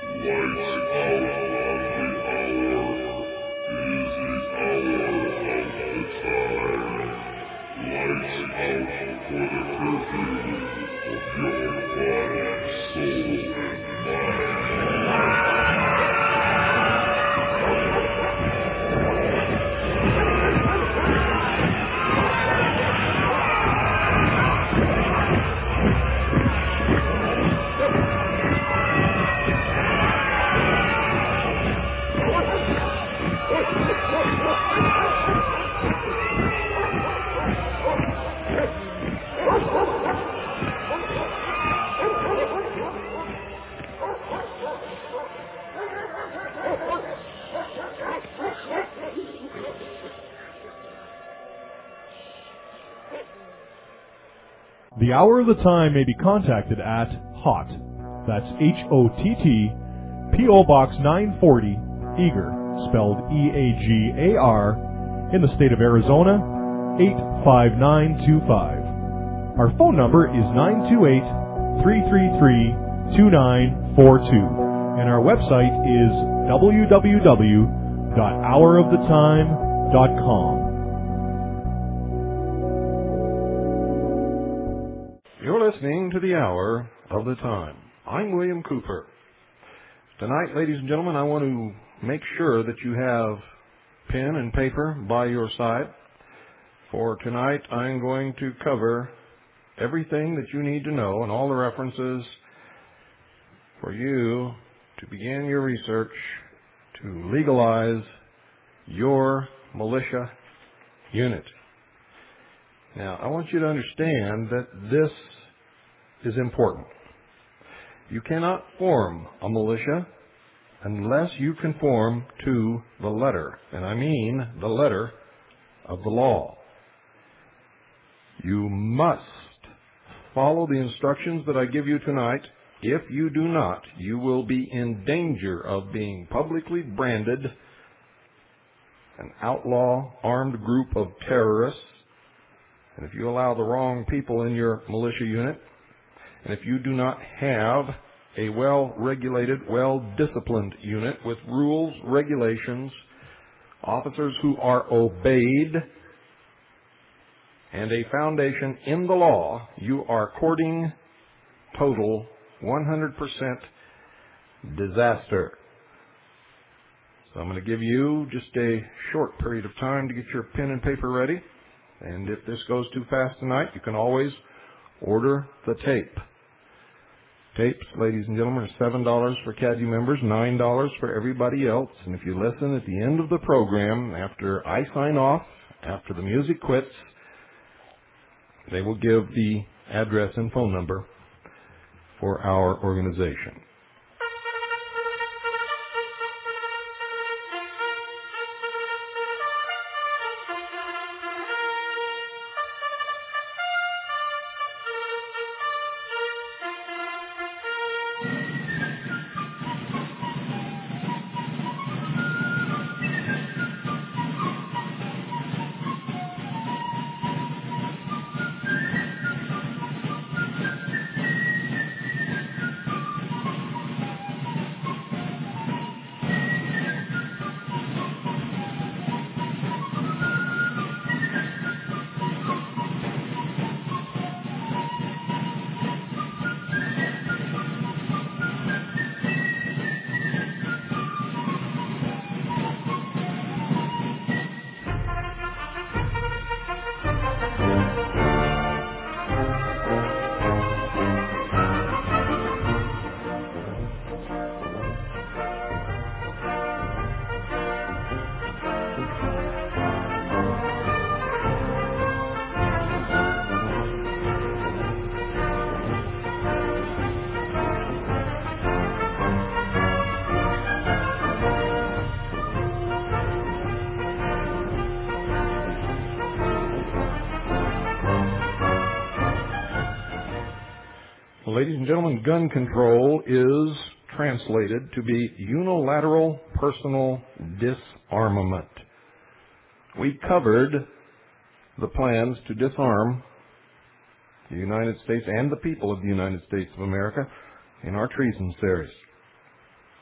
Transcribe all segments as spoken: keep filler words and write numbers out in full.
The Hour of the Time may be contacted at HOTT, that's H O T T, P O Box nine forty, Eagar, spelled E A G A R, in the state of Arizona, eight five nine two five. Our phone number is nine two eight, three three three, two nine four two, and our website is w w w dot hour of the time dot com. You're listening to the Hour of the Time. I'm William Cooper. Tonight, ladies and gentlemen, I want to make sure that you have pen and paper by your side. For tonight, I'm going to cover everything that you need to know and all the references for you to begin your research to legalize your militia unit. Now, I want you to understand that this is important. You cannot form a militia unless you conform to the letter, and I mean the letter of the law. You must follow the instructions that I give you tonight. If you do not, you will be in danger of being publicly branded an outlaw armed group of terrorists. And if you allow the wrong people in your militia unit, and if you do not have a well-regulated, well-disciplined unit with rules, regulations, officers who are obeyed, and a foundation in the law, you are courting total one hundred percent disaster. So I'm going to give you just a short period of time to get your pen and paper ready. And if this goes too fast tonight, you can always order the tape. Tapes, ladies and gentlemen, are seven dollars for C A D U members, nine dollars for everybody else. And if you listen at the end of the program, after I sign off, after the music quits, they will give the address and phone number for our organization. Ladies and gentlemen, gun control is translated to be unilateral personal disarmament. We covered the plans to disarm the United States and the people of the United States of America in our treason series.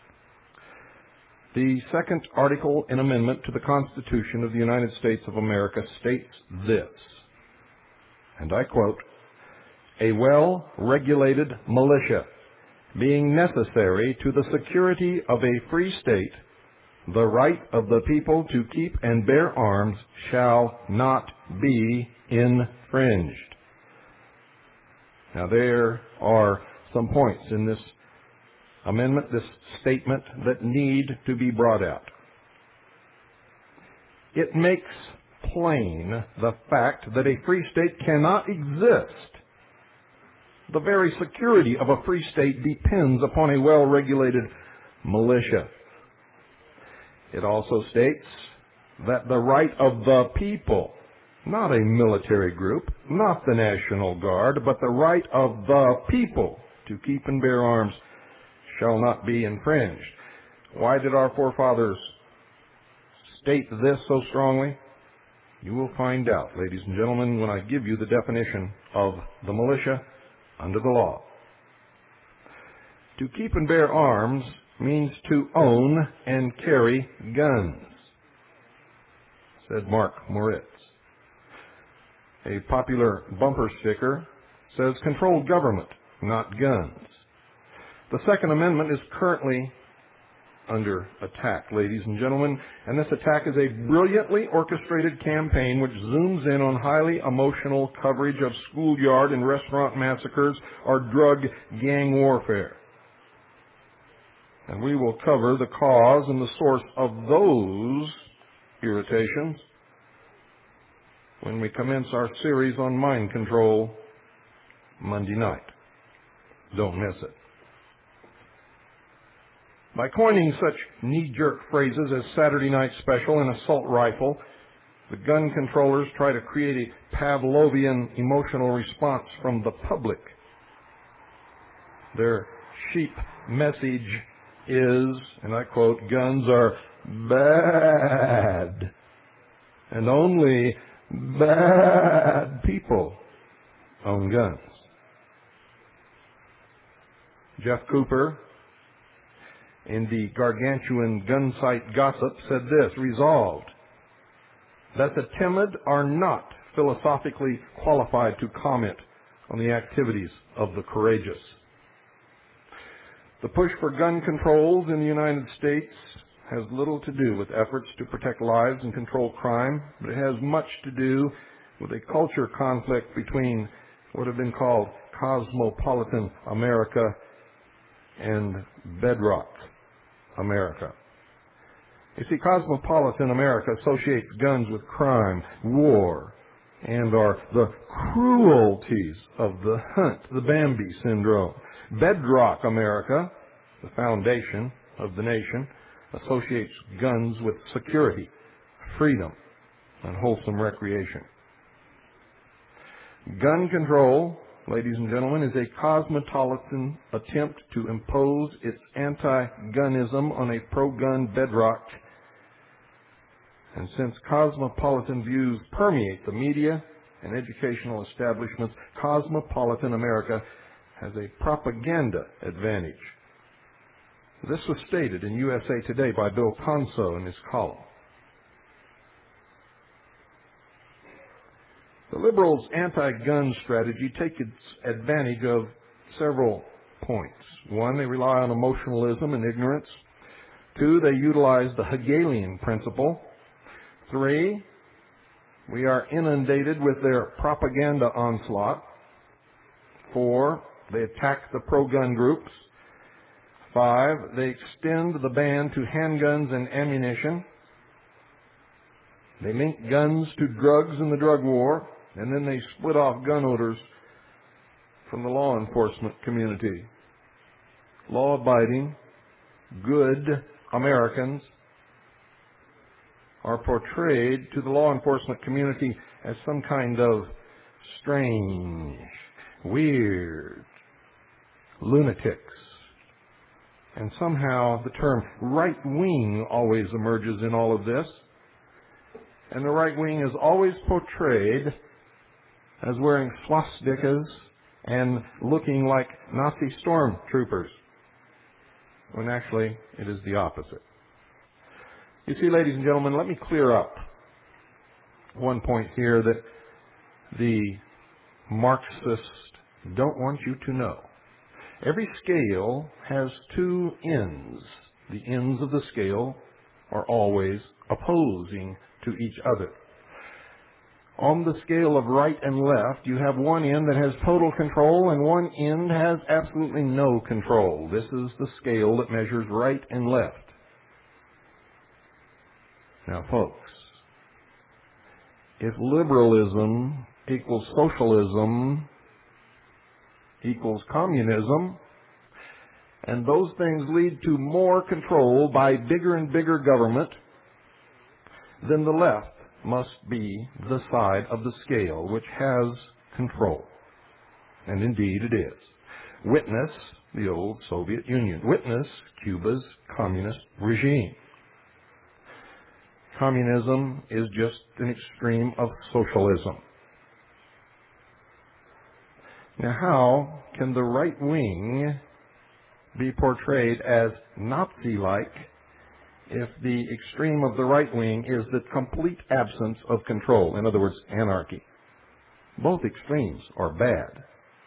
The second article and amendment to the Constitution of the United States of America states this, and I quote, "A well-regulated militia, being necessary to the security of a free state, the right of the people to keep and bear arms shall not be infringed." Now there are some points in this amendment, this statement, that need to be brought out. It makes plain the fact that a free state cannot exist. The very security of a free state depends upon a well-regulated militia. It also states that the right of the people, not a military group, not the National Guard, but the right of the people to keep and bear arms shall not be infringed. Why did our forefathers state this so strongly? You will find out, ladies and gentlemen, when I give you the definition of the militia under the law. To keep and bear arms means to own and carry guns, said Mark Moritz. A popular bumper sticker says controlled government, not guns. The Second Amendment is currently under attack, ladies and gentlemen, and this attack is a brilliantly orchestrated campaign which zooms in on highly emotional coverage of schoolyard and restaurant massacres or drug gang warfare. And we will cover the cause and the source of those irritations when we commence our series on mind control Monday night. Don't miss it. By coining such knee-jerk phrases as Saturday Night Special and assault rifle, the gun controllers try to create a Pavlovian emotional response from the public. Their sheep message is, and I quote, "Guns are bad, and only bad people own guns." Jeff Cooper, in the gargantuan gun site Gossip, said this, resolved that the timid are not philosophically qualified to comment on the activities of the courageous. The push for gun controls in the United States has little to do with efforts to protect lives and control crime, but it has much to do with a culture conflict between what have been called cosmopolitan America and bedrock America. You see, cosmopolitan America associates guns with crime, war, and are the cruelties of the hunt, the Bambi syndrome. Bedrock America, the foundation of the nation, associates guns with security, freedom, and wholesome recreation. Gun control, ladies and gentlemen, is a cosmopolitan attempt to impose its anti-gunism on a pro-gun bedrock. And since cosmopolitan views permeate the media and educational establishments, cosmopolitan America has a propaganda advantage. This was stated in U S A Today by Bill Conso in his column. The liberals' anti-gun strategy takes advantage of several points. One, they rely on emotionalism and ignorance. Two, they utilize the Hegelian principle. Three, we are inundated with their propaganda onslaught. Four, they attack the pro-gun groups. Five, they extend the ban to handguns and ammunition. They link guns to drugs in the drug war, and then they split off gun owners from the law enforcement community. Law-abiding, good Americans are portrayed to the law enforcement community as some kind of strange, weird lunatics. And somehow the term right wing always emerges in all of this. And the right wing is always portrayed as wearing swastikas and looking like Nazi stormtroopers, when actually it is the opposite. You see, ladies and gentlemen, let me clear up one point here that the Marxists don't want you to know. Every scale has two ends. The ends of the scale are always opposing to each other. On the scale of right and left, you have one end that has total control and one end has absolutely no control. This is the scale that measures right and left. Now, folks, if liberalism equals socialism equals communism, and those things lead to more control by bigger and bigger government, then the left must be the side of the scale which has control. And indeed it is. Witness the old Soviet Union. Witness Cuba's communist regime. Communism is just an extreme of socialism. Now, how can the right wing be portrayed as Nazi-like if the extreme of the right wing is the complete absence of control? In other words, anarchy. Both extremes are bad.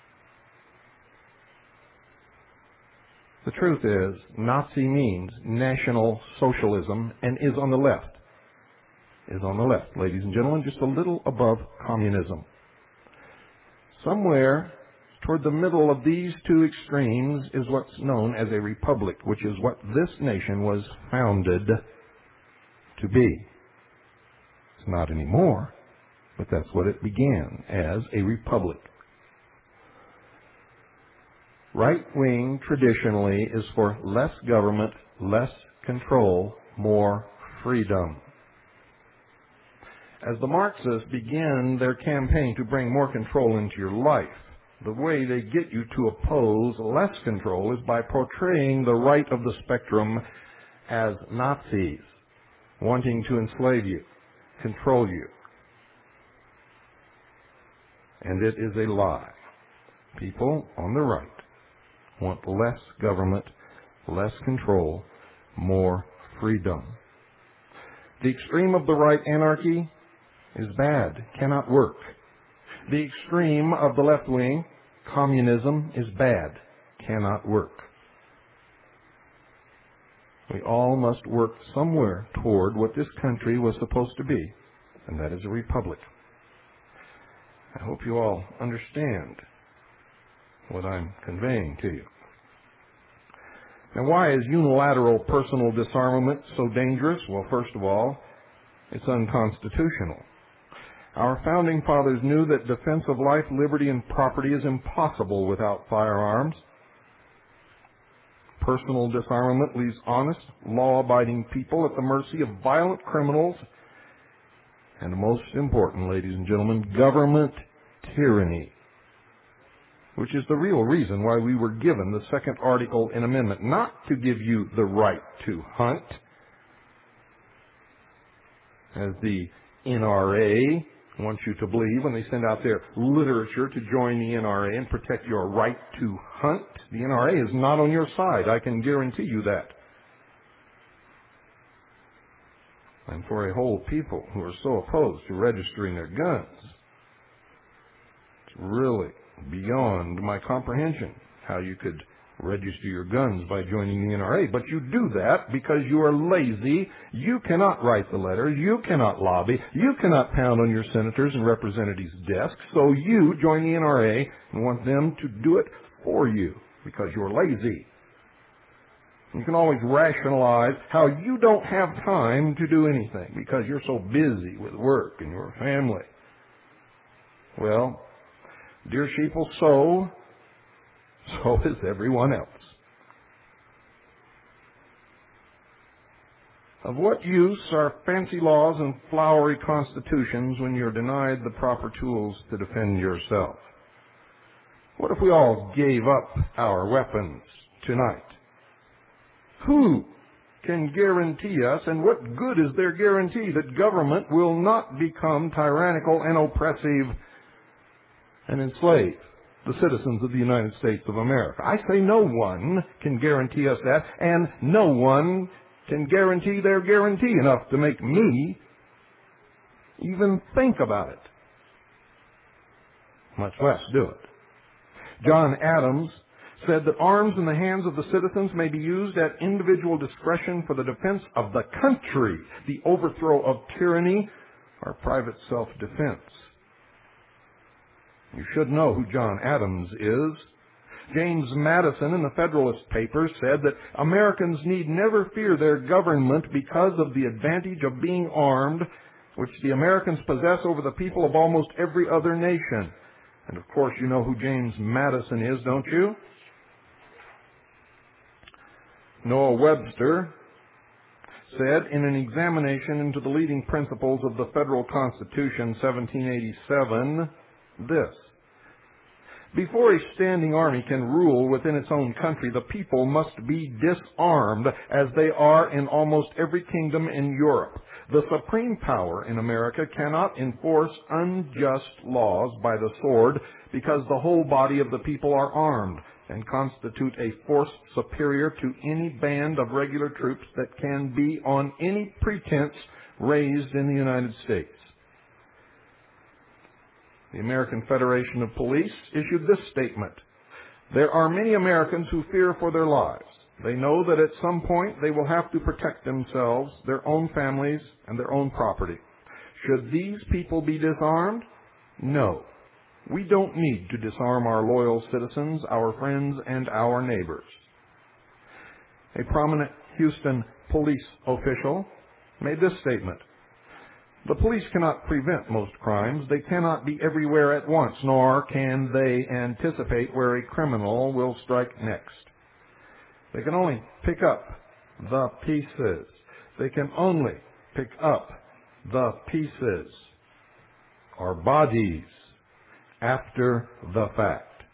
The truth is, Nazi means National Socialism and is on the left. Is on the left, ladies and gentlemen, just a little above communism. Somewhere toward the middle of these two extremes is what's known as a republic, which is what this nation was founded to be. It's not anymore, but that's what it began, as a republic. Right wing traditionally is for less government, less control, more freedom. As the Marxists begin their campaign to bring more control into your life, the way they get you to oppose less control is by portraying the right of the spectrum as Nazis, wanting to enslave you, control you. And it is a lie. People on the right want less government, less control, more freedom. The extreme of the right, anarchy, is bad, cannot work. The extreme of the left wing, communism, is bad, cannot work. We all must work somewhere toward what this country was supposed to be, and that is a republic. I hope you all understand what I'm conveying to you. Now, why is unilateral personal disarmament so dangerous? Well, first of all, it's unconstitutional. Our founding fathers knew that defense of life, liberty, and property is impossible without firearms. Personal disarmament leaves honest, law-abiding people at the mercy of violent criminals, and most important, ladies and gentlemen, government tyranny, which is the real reason why we were given the second article in amendment, not to give you the right to hunt, as the N R A wants you to believe when they send out their literature to join the N R A and protect your right to hunt. The N R A is not on your side, I can guarantee you that. And for a whole people who are so opposed to registering their guns, it's really beyond my comprehension how you could register your guns by joining the N R A. But you do that because you are lazy. You cannot write the letters. You cannot lobby. You cannot pound on your senators and representatives' desks. So you join the N R A and want them to do it for you because you're lazy. You can always rationalize how you don't have time to do anything because you're so busy with work and your family. Well, dear sheeple, so, so is everyone else. Of what use are fancy laws and flowery constitutions when you're denied the proper tools to defend yourself? What if we all gave up our weapons tonight? Who can guarantee us, and what good is their guarantee that government will not become tyrannical and oppressive and enslave the citizens of the United States of America? I say no one can guarantee us that, and no one can guarantee their guarantee enough to make me even think about it, much less do it. John Adams said that arms in the hands of the citizens may be used at individual discretion for the defense of the country, the overthrow of tyranny, or private self-defense. You should know who John Adams is. James Madison in the Federalist Papers said that Americans need never fear their government because of the advantage of being armed, which the Americans possess over the people of almost every other nation. And of course you know who James Madison is, don't you? Noah Webster said in an examination into the leading principles of the Federal Constitution, seventeen eighty-seven, this: before a standing army can rule within its own country, the people must be disarmed, as they are in almost every kingdom in Europe. The supreme power in America cannot enforce unjust laws by the sword, because the whole body of the people are armed and constitute a force superior to any band of regular troops that can be on any pretense raised in the United States. The American Federation of Police issued this statement: there are many Americans who fear for their lives. They know that at some point they will have to protect themselves, their own families, and their own property. Should these people be disarmed? No. We don't need to disarm our loyal citizens, our friends, and our neighbors. A prominent Houston police official made this statement: the police cannot prevent most crimes. They cannot be everywhere at once, nor can they anticipate where a criminal will strike next. They can only pick up the pieces. They can only pick up the pieces, or bodies, after the fact.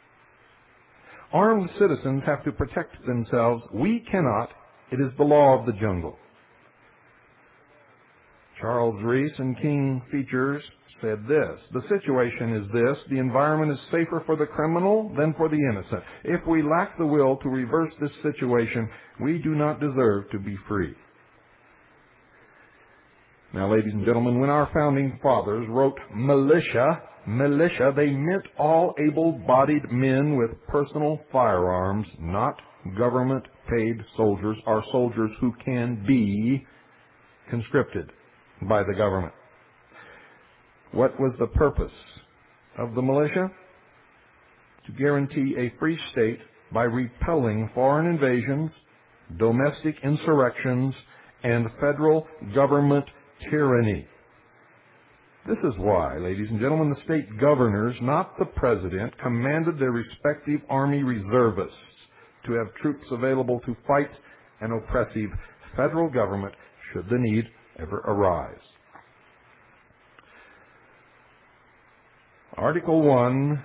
Armed citizens have to protect themselves. We cannot. It is the law of the jungle. Charles Reese in King Features said this: the situation is this, the environment is safer for the criminal than for the innocent. If we lack the will to reverse this situation, we do not deserve to be free. Now, ladies and gentlemen, when our founding fathers wrote militia, militia, they meant all able-bodied men with personal firearms, not government-paid soldiers, or soldiers who can be conscripted by the government. What was the purpose of the militia? To guarantee a free state by repelling foreign invasions, domestic insurrections, and federal government tyranny. This is why, ladies and gentlemen, the state governors, not the president, commanded their respective army reservists to have troops available to fight an oppressive federal government should the need ever arise. Article one,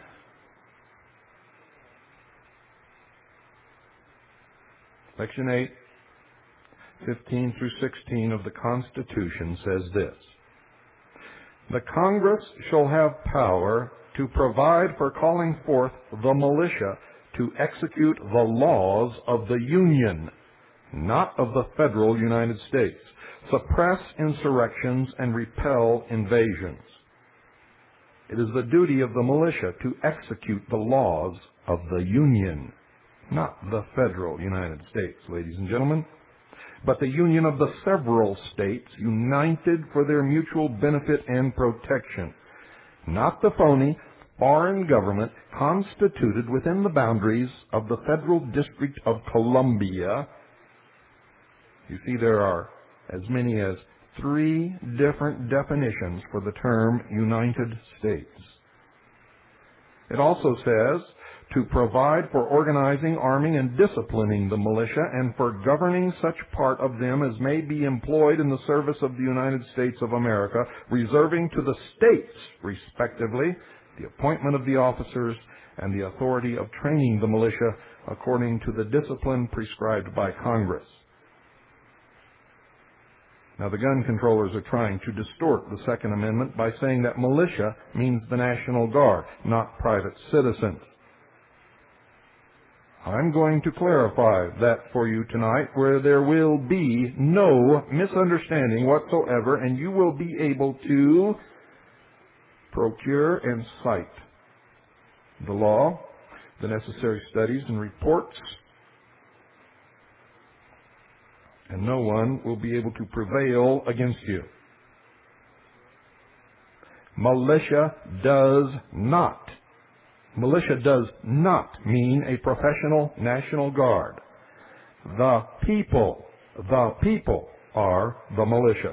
Section eight, fifteen through sixteen of the Constitution says this: the Congress shall have power to provide for calling forth the militia to execute the laws of the Union, not of the federal United States, suppress insurrections, and repel invasions. It is the duty of the militia to execute the laws of the Union, not the federal United States, ladies and gentlemen, but the union of the several states united for their mutual benefit and protection, not the phony foreign government constituted within the boundaries of the Federal District of Columbia. You see, there are as many as three different definitions for the term United States. It also says to provide for organizing, arming, and disciplining the militia, and for governing such part of them as may be employed in the service of the United States of America, reserving to the states, respectively, the appointment of the officers and the authority of training the militia according to the discipline prescribed by Congress. Now, the gun controllers are trying to distort the Second Amendment by saying that militia means the National Guard, not private citizens. I'm going to clarify that for you tonight, where there will be no misunderstanding whatsoever, and you will be able to procure and cite the law, the necessary studies and reports, and no one will be able to prevail against you. Militia does not, militia does not mean a professional National Guard. The people, the people are the militia.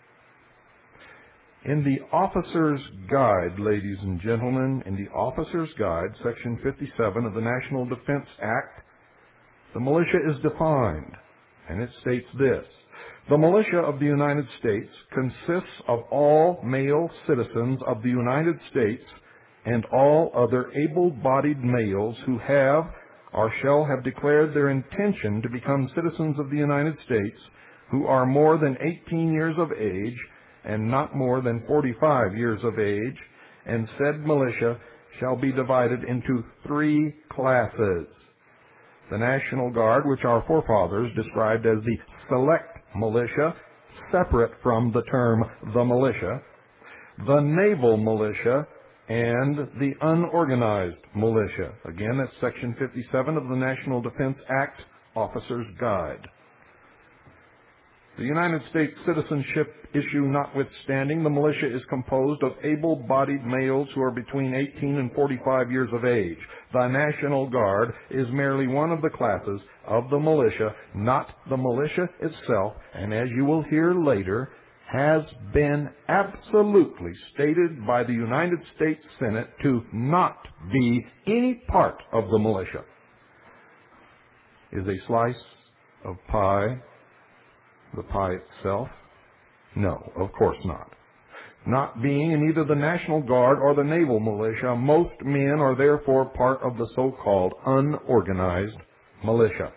In the Officer's Guide, ladies and gentlemen, in the Officer's Guide, Section fifty-seven of the National Defense Act, the militia is defined, and it states this: the militia of the United States consists of all male citizens of the United States and all other able-bodied males who have or shall have declared their intention to become citizens of the United States, who are more than eighteen years of age and not more than forty-five years of age, and said militia shall be divided into three classes. The National Guard, which our forefathers described as the select militia, separate from the term the militia, the naval militia, and the unorganized militia. Again, that's Section fifty-seven of the National Defense Act, Officer's Guide. The United States citizenship issue notwithstanding, the militia is composed of able-bodied males who are between eighteen and forty-five years of age. The National Guard is merely one of the classes of the militia, not the militia itself, and as you will hear later, has been absolutely stated by the United States Senate to not be any part of the militia. Is a slice of pie the pie itself? No, of course not. Not being in either the National Guard or the Naval Militia, most men are therefore part of the so-called unorganized militia.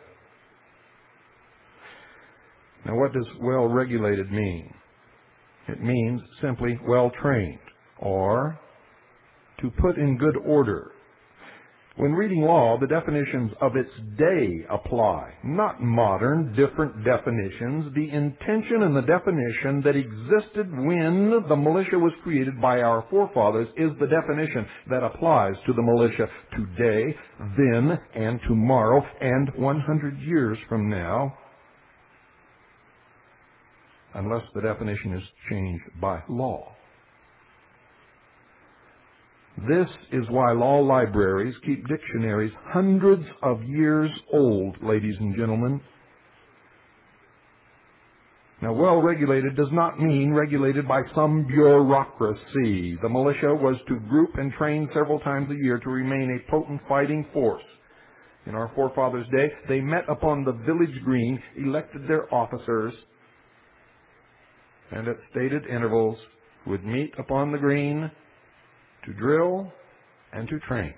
Now, what does well-regulated mean? It means simply well-trained, or to put in good order. When reading law, the definitions of its day apply, not modern, different definitions. The intention and the definition that existed when the militia was created by our forefathers is the definition that applies to the militia today, then, and tomorrow, and one hundred years from now, unless the definition is changed by law. This is why law libraries keep dictionaries hundreds of years old, ladies and gentlemen. Now, well-regulated does not mean regulated by some bureaucracy. The militia was to group and train several times a year to remain a potent fighting force. In our forefathers' day, they met upon the village green, elected their officers, and at stated intervals would meet upon the green to drill and to train.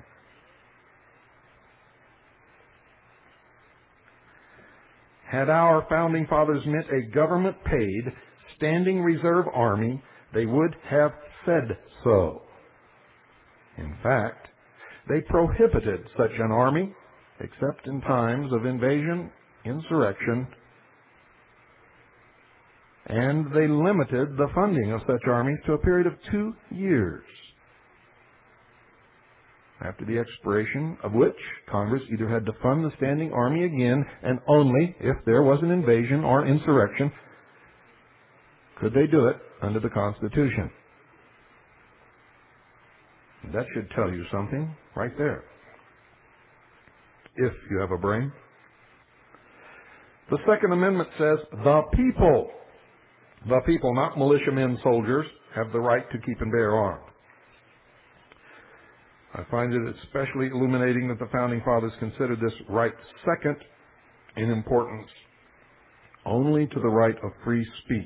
Had our founding fathers meant a government-paid, standing reserve army, they would have said so. In fact, they prohibited such an army, except in times of invasion, insurrection, and they limited the funding of such armies to a period of two years. After the expiration of which, Congress either had to fund the standing army again, and only if there was an invasion or insurrection could they do it under the Constitution. That should tell you something right there, if you have a brain. The Second Amendment says the people, the people, not militiamen, soldiers, have the right to keep and bear arms. I find it especially illuminating that the Founding Fathers considered this right second in importance only to the right of free speech.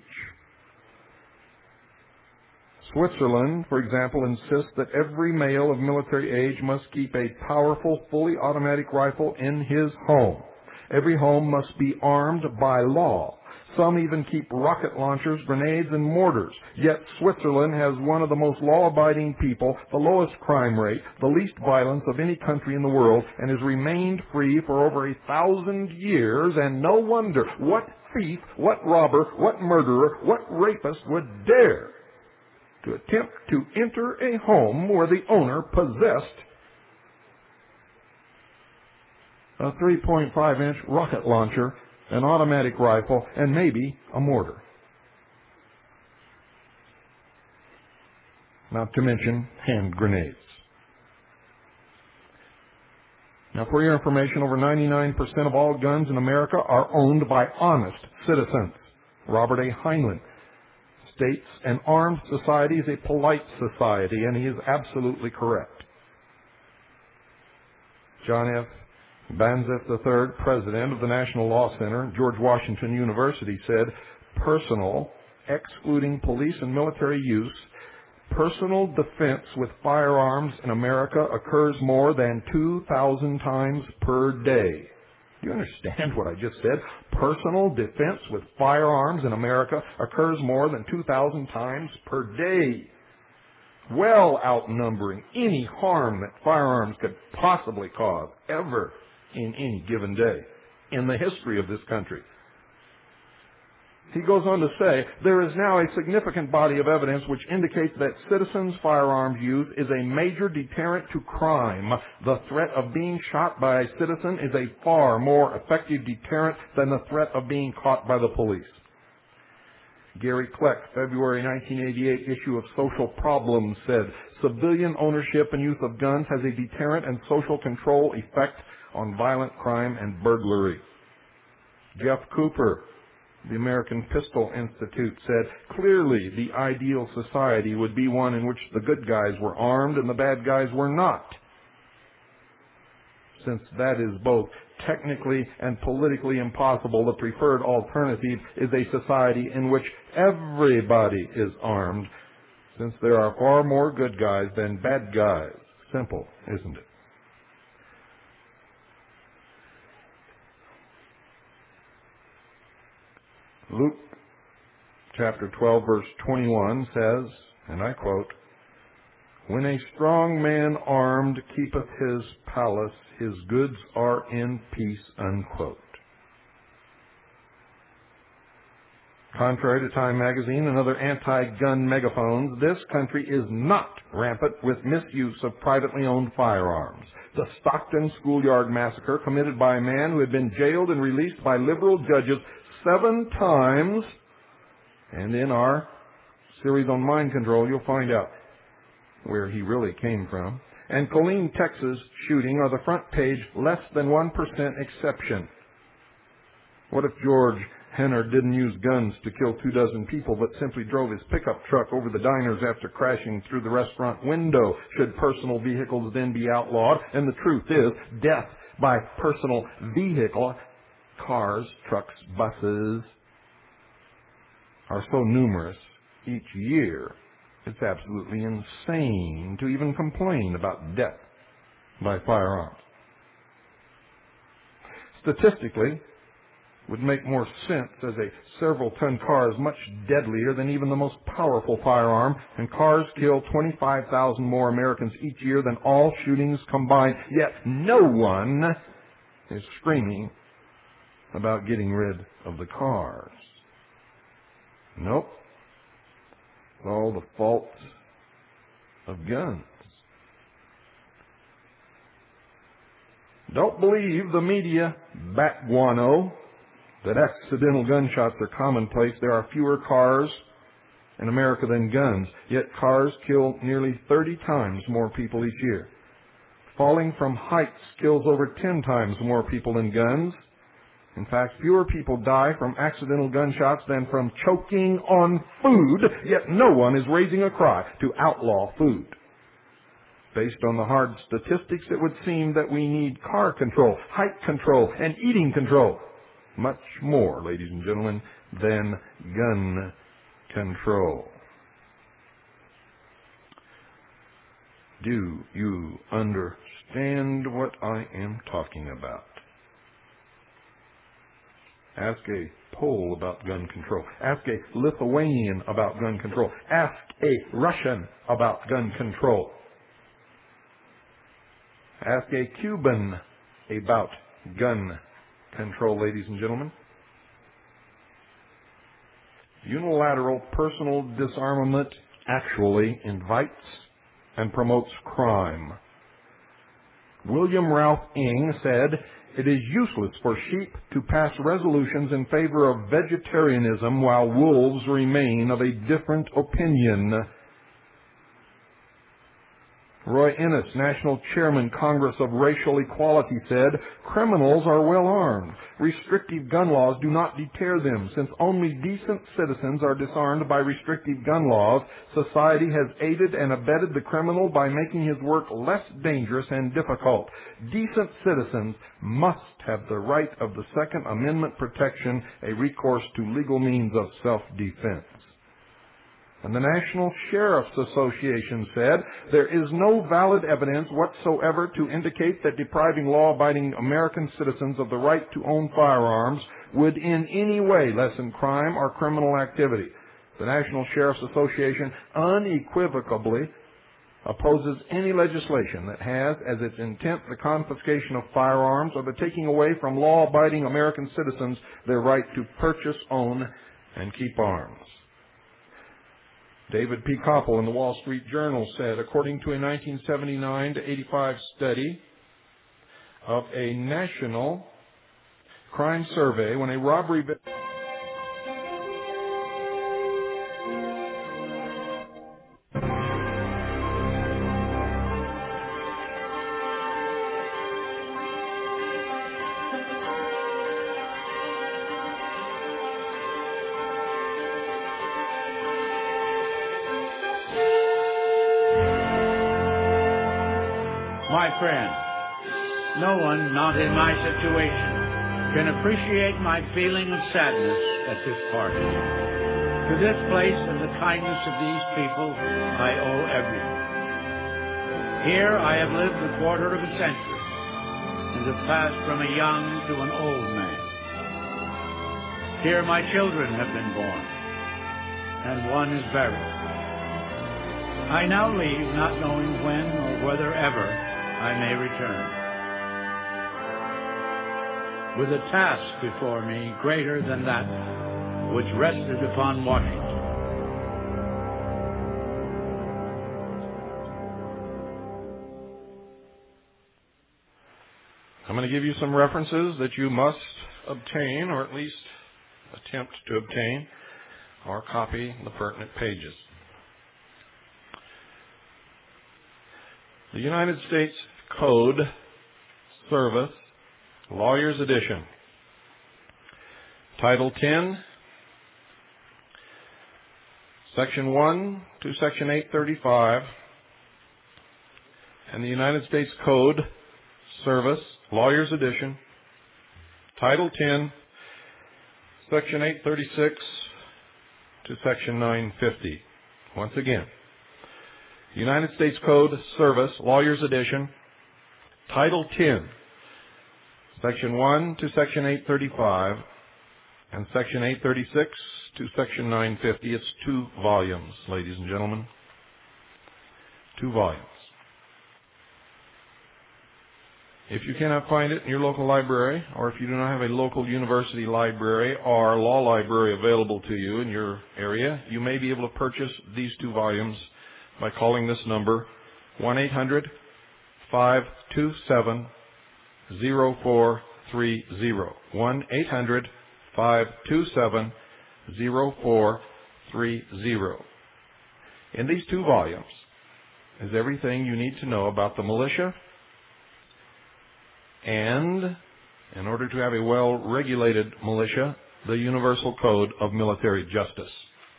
Switzerland, for example, insists that every male of military age must keep a powerful, fully automatic rifle in his home. Every home must be armed by law. Some even keep rocket launchers, grenades, and mortars. Yet Switzerland has one of the most law-abiding people, the lowest crime rate, the least violence of any country in the world, and has remained free for over a thousand years, and no wonder. What thief, what robber, what murderer, what rapist would dare to attempt to enter a home where the owner possessed a three point five inch rocket launcher, an automatic rifle, and maybe a mortar? Not to mention hand grenades. Now, for your information, over ninety-nine percent of all guns in America are owned by honest citizens. Robert A. Heinlein states an armed society is a polite society, and he is absolutely correct. John F. Banzef the third, president of the National Law Center, George Washington University, said, personal, excluding police and military use, personal defense with firearms in America occurs more than two thousand times per day. Do you understand what I just said? Personal defense with firearms in America occurs more than two thousand times per day, well outnumbering any harm that firearms could possibly cause ever in any given day in the history of this country. He goes on to say, there is now a significant body of evidence which indicates that citizens' firearms use is a major deterrent to crime. The threat of being shot by a citizen is a far more effective deterrent than the threat of being caught by the police. Gary Kleck, February nineteen eighty-eight issue of Social Problems, said, civilian ownership and use of guns has a deterrent and social control effect on violent crime and burglary. Jeff Cooper, the American Pistol Institute, said, clearly the ideal society would be one in which the good guys were armed and the bad guys were not. Since that is both technically and politically impossible, the preferred alternative is a society in which everybody is armed, since there are far more good guys than bad guys. Simple, isn't it? Luke chapter twelve, verse twenty-one says, and I quote, when a strong man armed keepeth his palace, his goods are in peace, unquote. Contrary to Time magazine and other anti-gun megaphones, this country is not rampant with misuse of privately owned firearms. The Stockton schoolyard massacre, committed by a man who had been jailed and released by liberal judges seven times, and in our series on mind control, you'll find out where he really came from, and Killeen, Texas shooting are the front page less than one percent exception. What if George Henner didn't use guns to kill two dozen people, but simply drove his pickup truck over the diners after crashing through the restaurant window? Should personal vehicles then be outlawed? And the truth is, death by personal vehicle, cars, trucks, buses, are so numerous each year, it's absolutely insane to even complain about death by firearms. Statistically, it would make more sense as a several-ton car is much deadlier than even the most powerful firearm, and cars kill twenty-five thousand more Americans each year than all shootings combined, yet no one is screaming about getting rid of the cars. Nope. It's all the fault of guns. Don't believe the media bat guano that accidental gunshots are commonplace. There are fewer cars in America than guns, yet cars kill nearly thirty times more people each year. Falling from heights kills over ten times more people than guns. In fact, fewer people die from accidental gunshots than from choking on food, yet no one is raising a cry to outlaw food. Based on the hard statistics, it would seem that we need car control, height control, and eating control. Much more, ladies and gentlemen, than gun control. Do you understand what I am talking about? Ask a Pole about gun control. Ask a Lithuanian about gun control. Ask a Russian about gun control. Ask a Cuban about gun control, ladies and gentlemen. Unilateral personal disarmament actually invites and promotes crime. William Ralph Ing said, "It is useless for sheep to pass resolutions in favor of vegetarianism while wolves remain of a different opinion." Roy Innis, National Chairman, Congress of Racial Equality, said, "Criminals are well armed. Restrictive gun laws do not deter them. Since only decent citizens are disarmed by restrictive gun laws, society has aided and abetted the criminal by making his work less dangerous and difficult. Decent citizens must have the right of the Second Amendment protection, a recourse to legal means of self-defense." And the National Sheriff's Association said, "There is no valid evidence whatsoever to indicate that depriving law-abiding American citizens of the right to own firearms would in any way lessen crime or criminal activity." The National Sheriff's Association unequivocally opposes any legislation that has as its intent the confiscation of firearms or the taking away from law-abiding American citizens their right to purchase, own, and keep arms. David P. Koppel in the Wall Street Journal said, according to a nineteen seventy-nine to eighty-five study of a national crime survey, when a robbery... My friend, no one not in my situation can appreciate my feeling of sadness at this parting. To this place and the kindness of these people, I owe everything. Here I have lived a quarter of a century and have passed from a young to an old man. Here my children have been born, and one is buried. I now leave not knowing when or whether ever I may return, with a task before me greater than that which rested upon Washington. I'm going to give you some references that you must obtain, or at least attempt to obtain, or copy the pertinent pages. The United States Code Service, Lawyer's Edition, Title ten, Section one to Section eight thirty-five, and the United States Code Service, Lawyer's Edition, Title ten, Section eight thirty-six to Section nine fifty. Once again, United States Code Service, Lawyer's Edition, Title ten, Section one to Section eight thirty-five, and Section eight thirty-six to Section nine fifty. It's two volumes, ladies and gentlemen. Two volumes. If you cannot find it in your local library, or if you do not have a local university library or law library available to you in your area, you may be able to purchase these two volumes by calling this number, one eight hundred, five two seven, zero four three zero. one eight hundred, five two seven, zero four three zero. In these two volumes is everything you need to know about the militia, and, in order to have a well-regulated militia, the Universal Code of Military Justice,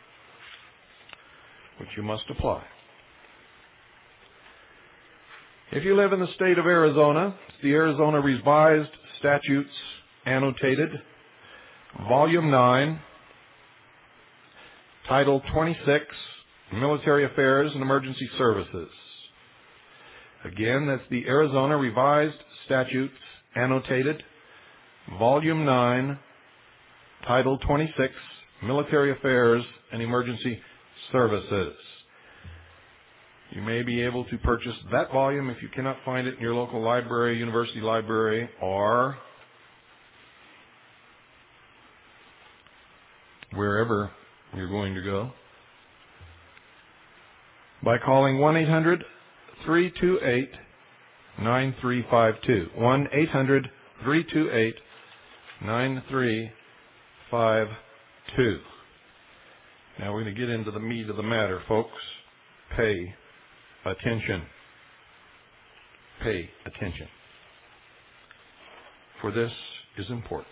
which you must apply. If you live in the state of Arizona, it's the Arizona Revised Statutes Annotated, Volume nine, Title twenty-six, Military Affairs and Emergency Services. Again, that's the Arizona Revised Statutes Annotated, Volume nine, Title twenty-six, Military Affairs and Emergency Services. You may be able to purchase that volume if you cannot find it in your local library, university library, or wherever you're going to go, by calling one eight hundred, three two eight, nine three five two. one eight hundred, three two eight, nine three five two. Now we're going to get into the meat of the matter, folks. Pay attention. Pay attention. For this is important.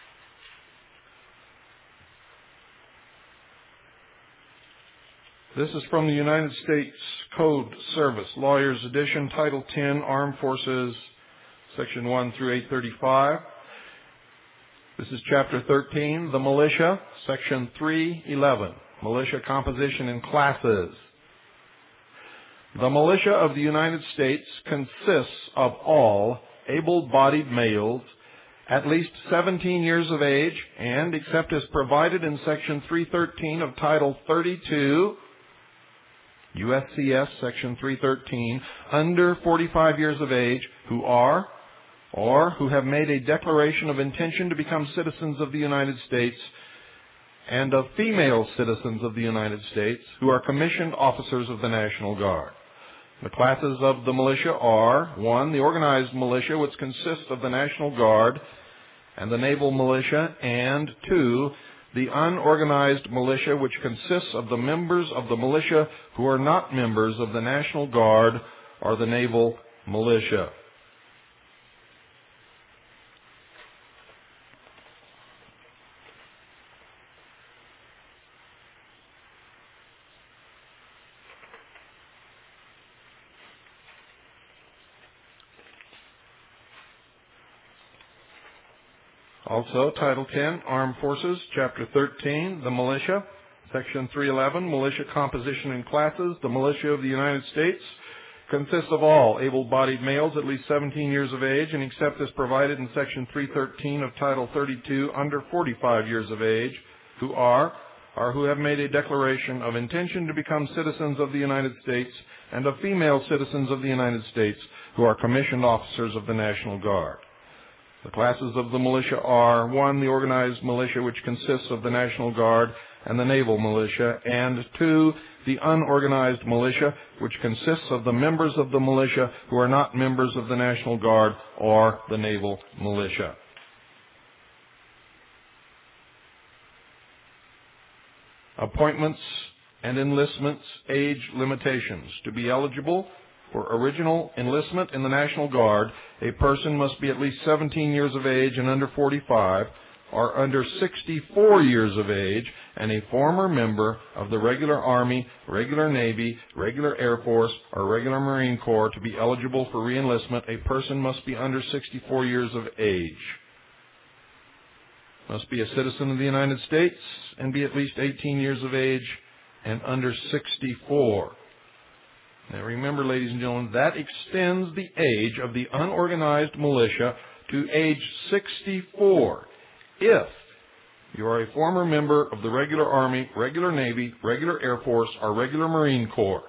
This is from the United States Code Service, Lawyers Edition, Title ten, Armed Forces, Section one through eight thirty-five. This is Chapter thirteen, the Militia, Section three eleven, Militia Composition and Classes. The militia of the United States consists of all able-bodied males at least seventeen years of age and, except as provided in Section three thirteen of Title thirty-two, U S C S Section three thirteen, under forty-five years of age, who are or who have made a declaration of intention to become citizens of the United States, and of female citizens of the United States who are commissioned officers of the National Guard. The classes of the militia are, one, the organized militia, which consists of the National Guard and the naval militia, and two, the unorganized militia, which consists of the members of the militia who are not members of the National Guard or the naval militia. Also, Title ten, Armed Forces, Chapter thirteen, the Militia, Section three eleven, Militia Composition and Classes. The militia of the United States consists of all able-bodied males at least seventeen years of age, and except as provided in Section three thirteen of Title thirty-two, under forty-five years of age, who are or who have made a declaration of intention to become citizens of the United States, and of female citizens of the United States who are commissioned officers of the National Guard. The classes of the militia are, one, the organized militia, which consists of the National Guard and the naval militia, and two, the unorganized militia, which consists of the members of the militia who are not members of the National Guard or the naval militia. Appointments and enlistments, age limitations. To be eligible for original enlistment in the National Guard, a person must be at least seventeen years of age and under forty-five, or under sixty-four years of age, and a former member of the regular Army, regular Navy, regular Air Force, or regular Marine Corps. To be eligible for reenlistment, a person must be under sixty-four years of age. Must be a citizen of the United States and be at least eighteen years of age and under sixty-four. Now remember, ladies and gentlemen, that extends the age of the unorganized militia to age sixty-four if you are a former member of the regular Army, regular Navy, regular Air Force, or regular Marine Corps.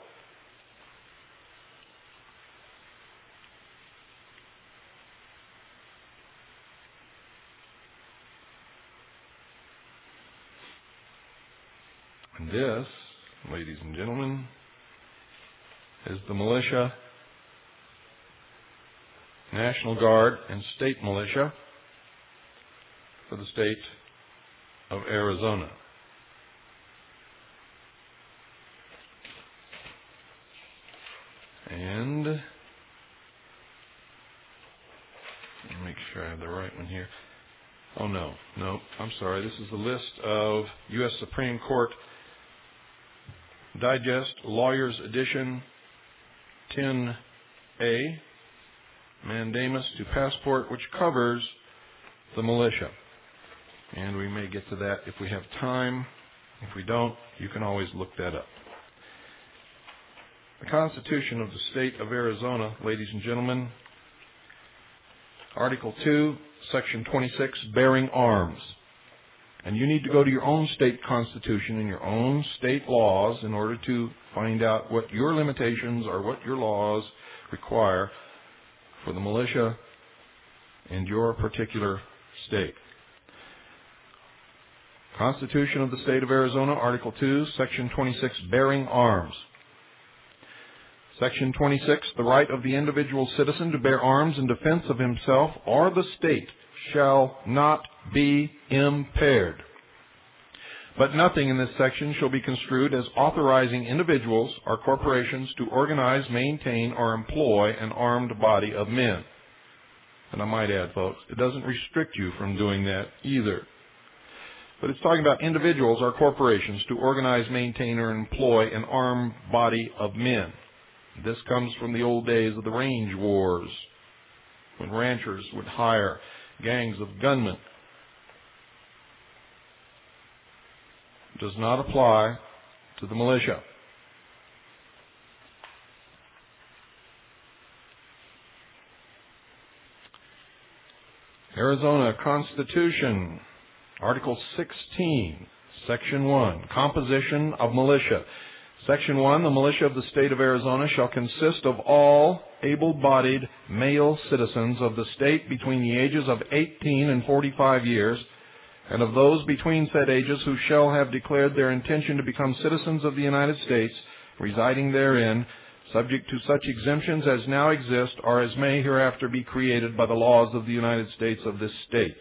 And this, ladies and gentlemen, is the militia, National Guard, and state militia for the state of Arizona. And let me make sure I have the right one here. Oh, no, no, I'm sorry. This is the list of U S Supreme Court Digest, Lawyers Edition, ten A, Mandamus to Passport, which covers the militia. And we may get to that if we have time. If we don't, you can always look that up. The Constitution of the State of Arizona, ladies and gentlemen, Article two, Section twenty-six, bearing arms. And you need to go to your own state constitution and your own state laws in order to find out what your limitations or what your laws require for the militia in your particular state. Constitution of the State of Arizona, Article two, Section twenty-six, bearing arms. Section twenty-six, the right of the individual citizen to bear arms in defense of himself or the state shall not be impaired. But nothing in this section shall be construed as authorizing individuals or corporations to organize, maintain, or employ an armed body of men. And I might add, folks, it doesn't restrict you from doing that either. But it's talking about individuals or corporations to organize, maintain, or employ an armed body of men. This comes from the old days of the range wars, when ranchers would hire gangs of gunmen. It does not apply to the militia. Arizona Constitution, Article sixteen, Section one, composition of militia. Section one, the militia of the state of Arizona shall consist of all able-bodied male citizens of the state between the ages of eighteen and forty-five years, and of those between said ages who shall have declared their intention to become citizens of the United States, residing therein, subject to such exemptions as now exist or as may hereafter be created by the laws of the United States of this state.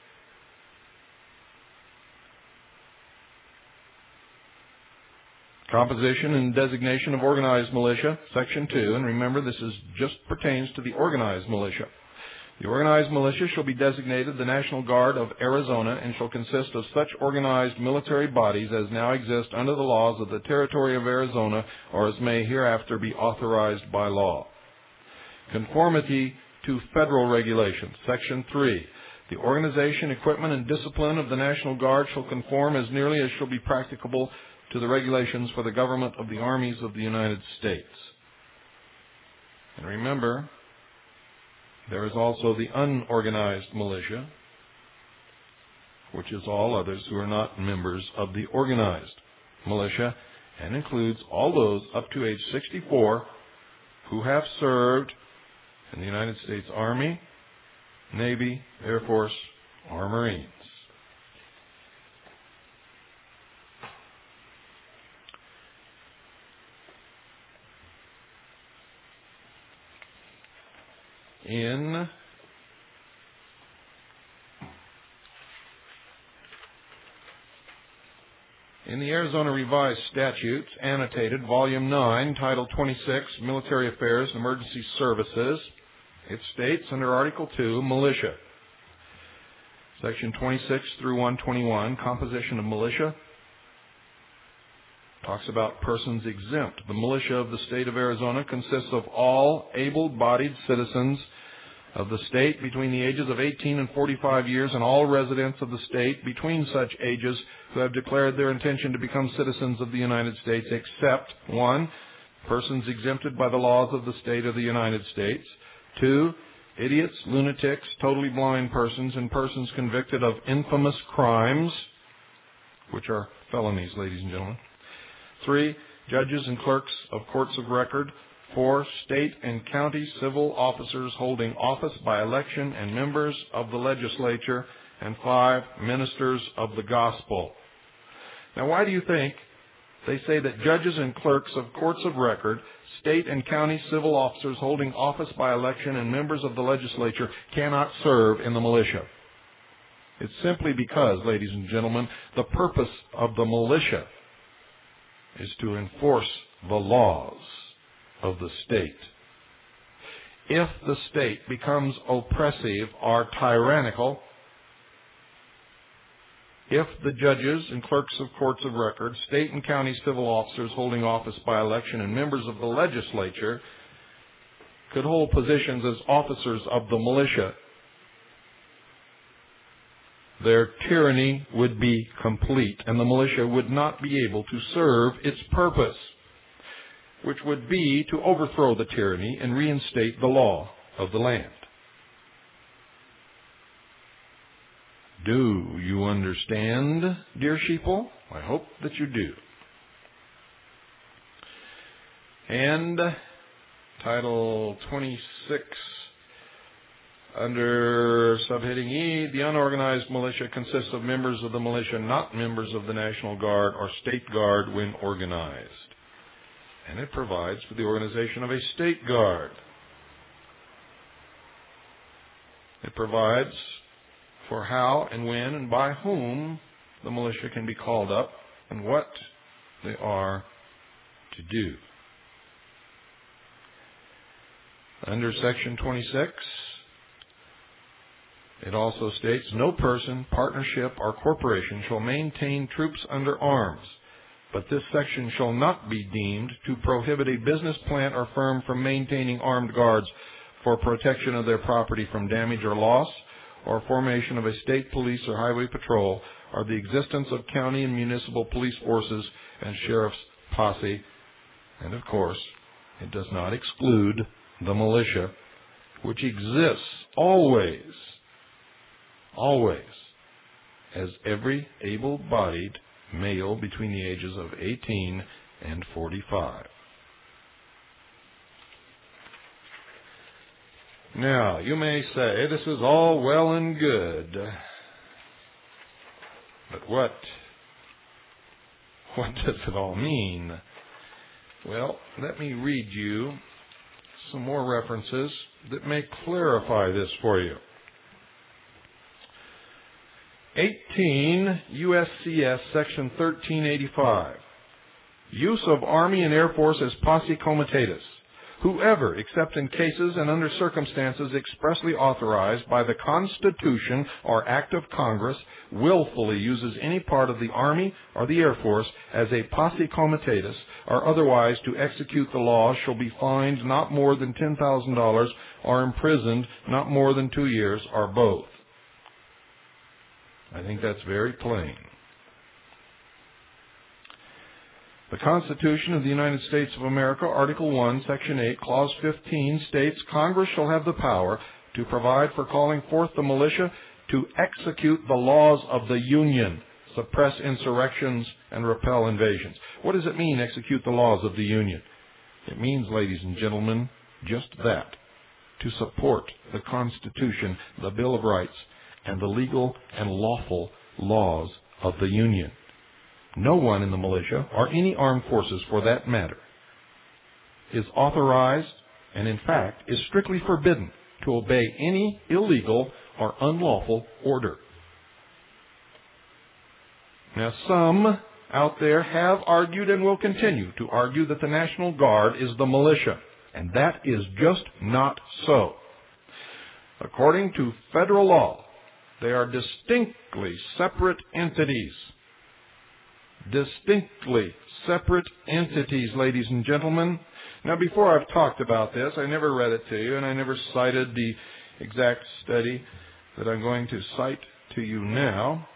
Composition and designation of organized militia, Section two, and remember this is just pertains to the organized militia. The organized militia shall be designated the National Guard of Arizona and shall consist of such organized military bodies as now exist under the laws of the Territory of Arizona or as may hereafter be authorized by law. Conformity to federal regulations, Section three. The organization, equipment, and discipline of the National Guard shall conform as nearly as shall be practicable to the regulations for the government of the armies of the United States. And remember, there is also the unorganized militia, which is all others who are not members of the organized militia, and includes all those up to age sixty-four who have served in the United States Army, Navy, Air Force, or Marines. In In the Arizona Revised Statutes, annotated, Volume nine, Title twenty-six, Military Affairs and Emergency Services, it states under Article two, Militia. Section twenty-six through one twenty-one, composition of militia, talks about persons exempt. The militia of the state of Arizona consists of all able-bodied citizens of the state between the ages of eighteen and forty-five years and all residents of the state between such ages who have declared their intention to become citizens of the United States except, one, persons exempted by the laws of the state of the United States, two, idiots, lunatics, totally blind persons, and persons convicted of infamous crimes, which are felonies, ladies and gentlemen. Three, judges and clerks of courts of record. Four, state and county civil officers holding office by election and members of the legislature. And five, ministers of the gospel. Now, why do you think they say that judges and clerks of courts of record, state and county civil officers holding office by election and members of the legislature cannot serve in the militia? It's simply because, ladies and gentlemen, the purpose of the militia is to enforce the laws of the state. If the state becomes oppressive or tyrannical, if the judges and clerks of courts of record, state and county civil officers holding office by election, and members of the legislature could hold positions as officers of the militia, their tyranny would be complete, and the militia would not be able to serve its purpose, which would be to overthrow the tyranny and reinstate the law of the land. Do you understand, dear sheeple? I hope that you do. And Title twenty-six, under subheading E, the unorganized militia consists of members of the militia, not members of the National Guard or State Guard when organized. And it provides for the organization of a State Guard. It provides for how and when and by whom the militia can be called up and what they are to do. Under Section twenty-six, it also states, no person, partnership, or corporation shall maintain troops under arms, but this section shall not be deemed to prohibit a business, plant, or firm from maintaining armed guards for protection of their property from damage or loss, or formation of a state police or highway patrol, or the existence of county and municipal police forces and sheriff's posse. And of course, it does not exclude the militia, which exists always, always, as every able-bodied male between the ages of eighteen and forty-five. Now, you may say, this is all well and good, but what, what does it all mean? Well, let me read you some more references that may clarify this for you. eighteen U S C S Section thirteen eighty-five. Use of Army and Air Force as posse comitatus. Whoever, except in cases and under circumstances expressly authorized by the Constitution or Act of Congress, willfully uses any part of the Army or the Air Force as a posse comitatus or otherwise to execute the law shall be fined not more than ten thousand dollars or imprisoned not more than two years or both. I think that's very plain. The Constitution of the United States of America, Article one, Section eight, Clause fifteen states, Congress shall have the power to provide for calling forth the militia to execute the laws of the Union, suppress insurrections, and repel invasions. What does it mean, execute the laws of the Union? It means, ladies and gentlemen, just that, to support the Constitution, the Bill of Rights, and the legal and lawful laws of the Union. No one in the militia, or any armed forces for that matter, is authorized and in fact is strictly forbidden to obey any illegal or unlawful order. Now, some out there have argued and will continue to argue that the National Guard is the militia, and that is just not so. According to federal law, they are distinctly separate entities. Distinctly separate entities, ladies and gentlemen. Now, before I've talked about this, I never read it to you, and I never cited the exact study that I'm going to cite to you now,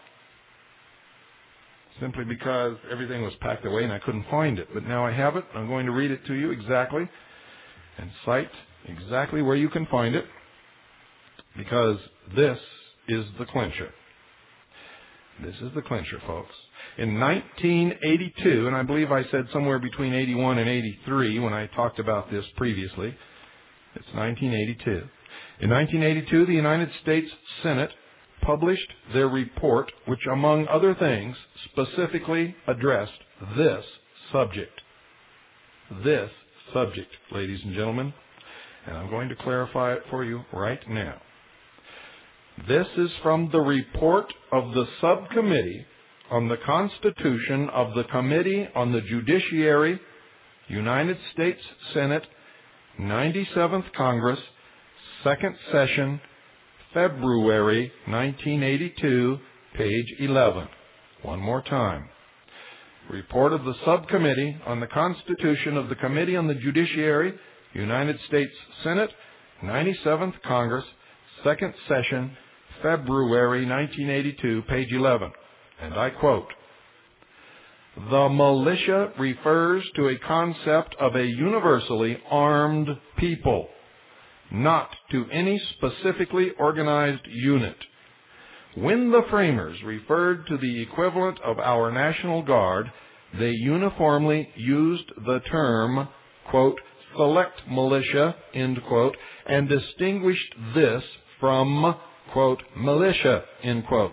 simply because everything was packed away and I couldn't find it. But now I have it. I'm going to read it to you exactly and cite exactly where you can find it, because this is the clincher. This is the clincher, folks. In nineteen eighty-two, and I believe I said somewhere between eighty-one and eighty-three when I talked about this previously, it's nineteen eighty-two. In nineteen eighty-two, the United States Senate published their report, which, among other things, specifically addressed this subject. This subject, ladies and gentlemen. And I'm going to clarify it for you right now. This is from the report of the subcommittee on the Constitution of the Committee on the Judiciary, United States Senate, ninety-seventh Congress, second session, February nineteen eighty-two, page eleven. One more time. Report of the Subcommittee on the Constitution of the Committee on the Judiciary, United States Senate, ninety-seventh Congress, second session, February nineteen eighty-two, page eleven. And I quote, "The militia refers to a concept of a universally armed people, not to any specifically organized unit. When the framers referred to the equivalent of our National Guard, they uniformly used the term, quote, select militia, end quote, and distinguished this from, quote, militia, end quote.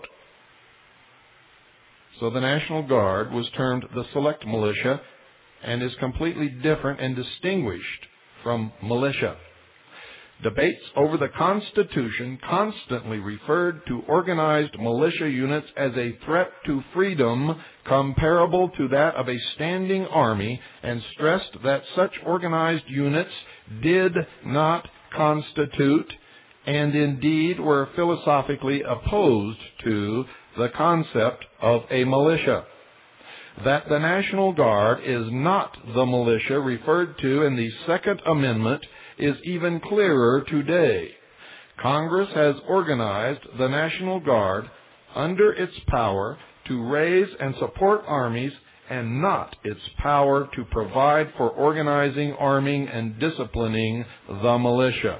So the National Guard was termed the select militia and is completely different and distinguished from militia. Debates over the Constitution constantly referred to organized militia units as a threat to freedom comparable to that of a standing army, and stressed that such organized units did not constitute and indeed were philosophically opposed to the concept of a militia. That the National Guard is not the militia referred to in the Second Amendment is even clearer today. Congress has organized the National Guard under its power to raise and support armies, and not its power to provide for organizing, arming, and disciplining the militia.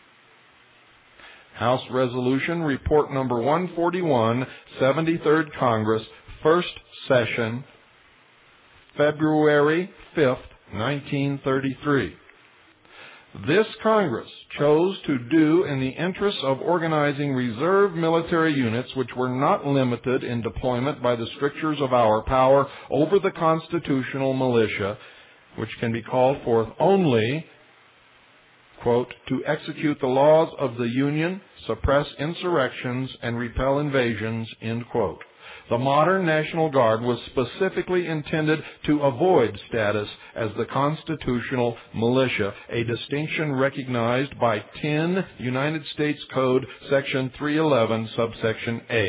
House Resolution Report Number one forty-one, seventy-third Congress, First Session, February fifth, nineteen thirty-three. This Congress chose to do in the interests of organizing reserve military units which were not limited in deployment by the strictures of our power over the constitutional militia, which can be called forth only, quote, to execute the laws of the Union, suppress insurrections, and repel invasions, end quote. The modern National Guard was specifically intended to avoid status as the constitutional militia, a distinction recognized by ten United States Code Section three eleven, subsection A.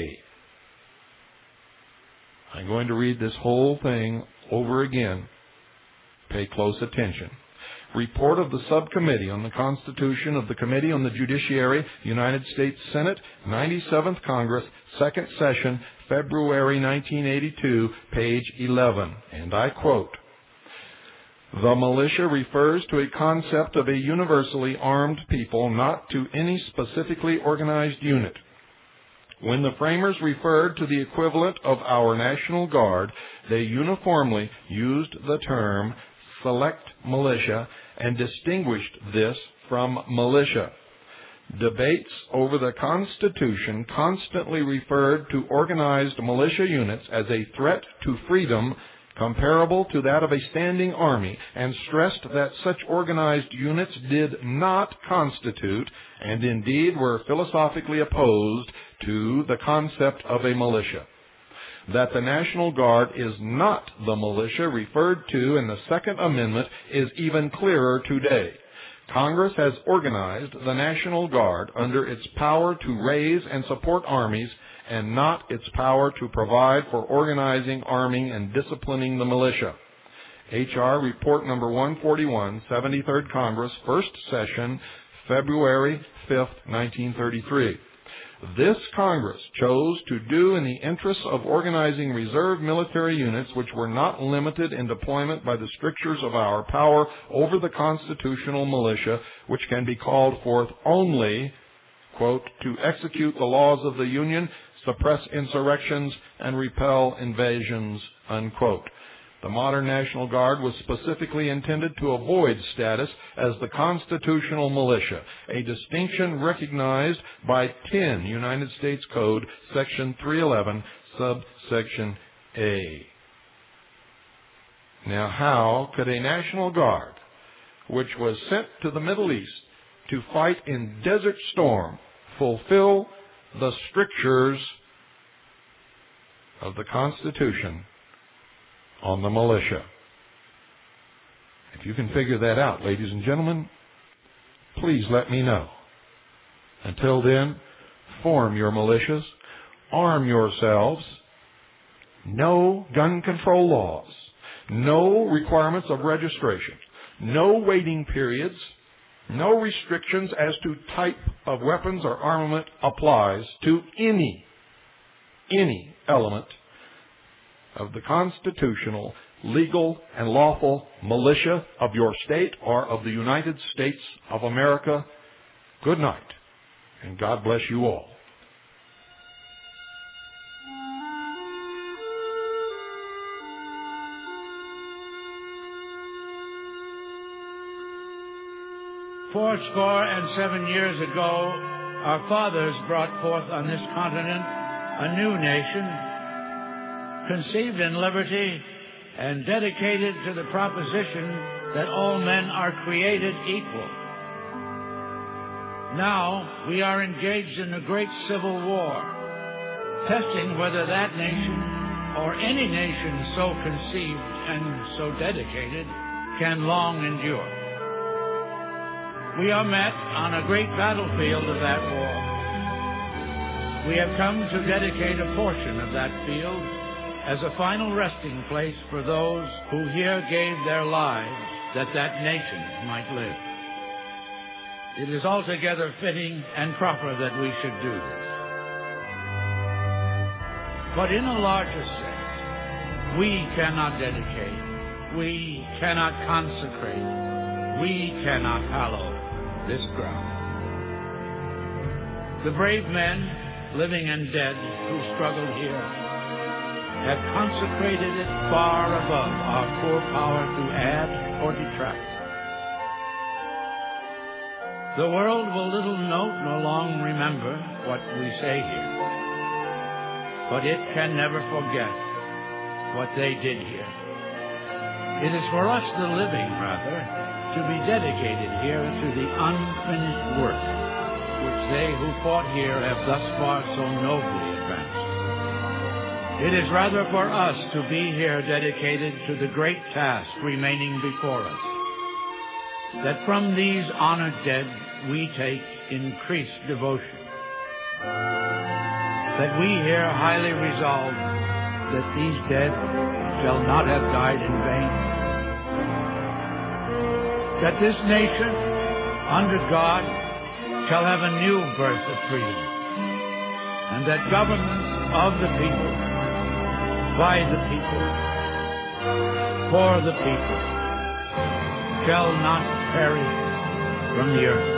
I'm going to read this whole thing over again. Pay close attention. Report of the Subcommittee on the Constitution of the Committee on the Judiciary, United States Senate, ninety-seventh Congress, Second Session, February nineteen eighty-two, page eleven, and I quote, "The militia refers to a concept of a universally armed people, not to any specifically organized unit. When the framers referred to the equivalent of our National Guard, they uniformly used the term select militia and distinguished this from militia. Debates over the Constitution constantly referred to organized militia units as a threat to freedom comparable to that of a standing army, and stressed that such organized units did not constitute, and indeed were philosophically opposed to, the concept of a militia. That the National Guard is not the militia referred to in the Second Amendment is even clearer today. Congress has organized the National Guard under its power to raise and support armies, and not its power to provide for organizing, arming, and disciplining the militia." H R Report Number one forty-one, seventy-third Congress, First Session, February fifth, nineteen thirty-three. This Congress chose to do in the interests of organizing reserve military units which were not limited in deployment by the strictures of our power over the constitutional militia, which can be called forth only, quote, to execute the laws of the Union, suppress insurrections, and repel invasions, unquote. The modern National Guard was specifically intended to avoid status as the constitutional militia, a distinction recognized by ten United States Code, Section three eleven, subsection A. Now, how could a National Guard, which was sent to the Middle East to fight in Desert Storm, fulfill the strictures of the Constitution on the militia? If you can figure that out, ladies and gentlemen, please let me know. Until then, form your militias, arm yourselves, no gun control laws, no requirements of registration, no waiting periods, no restrictions as to type of weapons or armament applies to any, any element of the constitutional, legal, and lawful militia of your state or of the United States of America. Good night, and God bless you all. Fourscore and seven years ago, our fathers brought forth on this continent a new nation, conceived in liberty and dedicated to the proposition that all men are created equal. Now we are engaged in a great civil war, testing whether that nation or any nation so conceived and so dedicated can long endure. We are met on a great battlefield of that war. We have come to dedicate a portion of that field as a final resting place for those who here gave their lives that that nation might live. It is altogether fitting and proper that we should do this. But in a larger sense, we cannot dedicate, we cannot consecrate, we cannot hallow this ground. The brave men, living and dead, who struggled here, have consecrated it far above our poor power to add or detract. The world will little note nor long remember what we say here, but it can never forget what they did here. It is for us, the living, rather, to be dedicated here to the unfinished work which they who fought here have thus far so nobly advanced. It is rather for us to be here dedicated to the great task remaining before us, that from these honored dead we take increased devotion, that we here highly resolve that these dead shall not have died in vain, that this nation, under God, shall have a new birth of freedom, and that government of the people, by the people, for the people, shall not perish from the earth.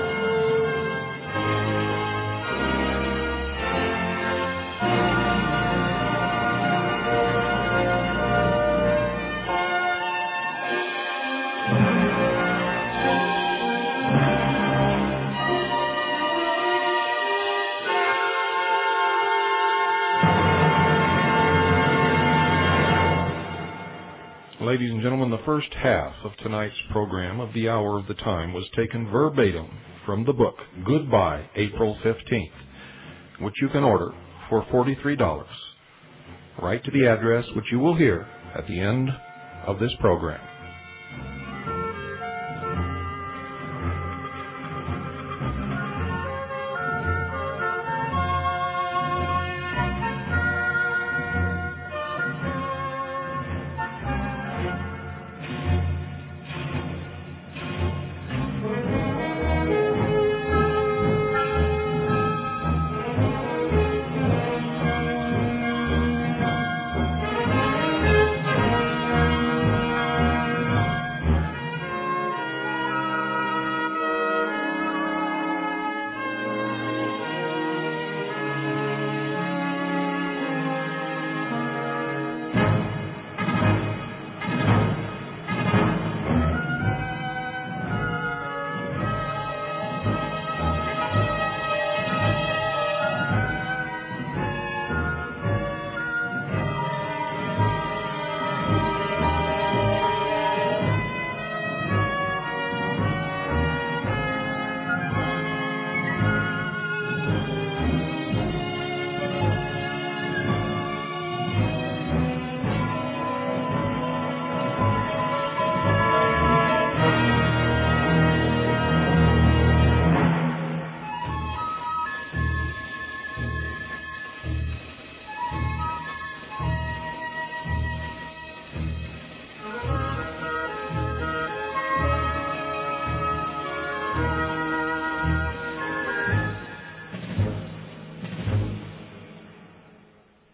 Ladies and gentlemen, the first half of tonight's program of the Hour of the Time was taken verbatim from the book Goodbye, April fifteenth, which you can order for forty-three dollars. Write to the address which you will hear at the end of this program.